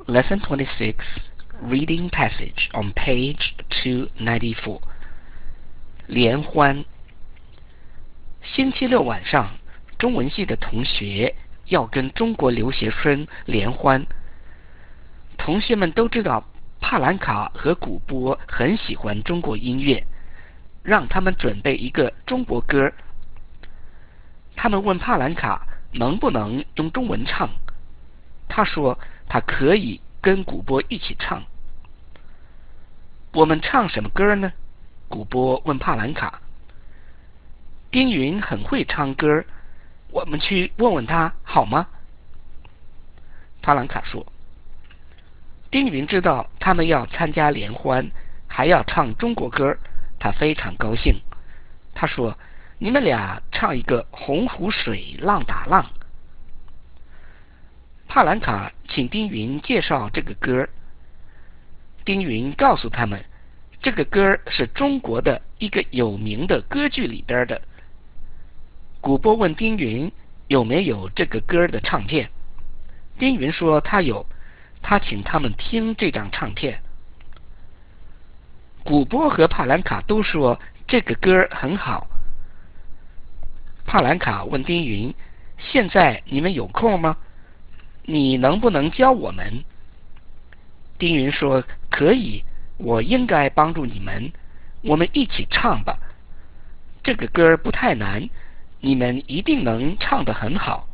Lesson 26, Reading Passage on page 294. 联欢。星期六晚上，中文系的同学要跟中国留学生联欢。同学们都知道帕兰卡和古波很喜欢中国音乐，让他们准备一个中国歌。他们问帕兰卡能不能用中文唱，他说他可以跟古波一起唱。我们唱什么歌呢？古波问帕兰卡。丁云很会唱歌，我们去问问他好吗？帕兰卡说。丁云知道他们要参加联欢，还要唱中国歌，他非常高兴。他说：“你们俩唱一个洪湖水浪打浪。”帕兰卡请丁云介绍这个歌。丁云告诉他们，这个歌是中国的一个有名的歌剧里边的。古波问丁云有没有这个歌的唱片，丁云说他有，他请他们听这张唱片。古波和帕兰卡都说这个歌很好。帕兰卡问丁云：“现在你们有空吗？你能不能教我们？”丁云说：“可以，我应该帮助你们，我们一起唱吧。这个歌不太难，你们一定能唱得很好。”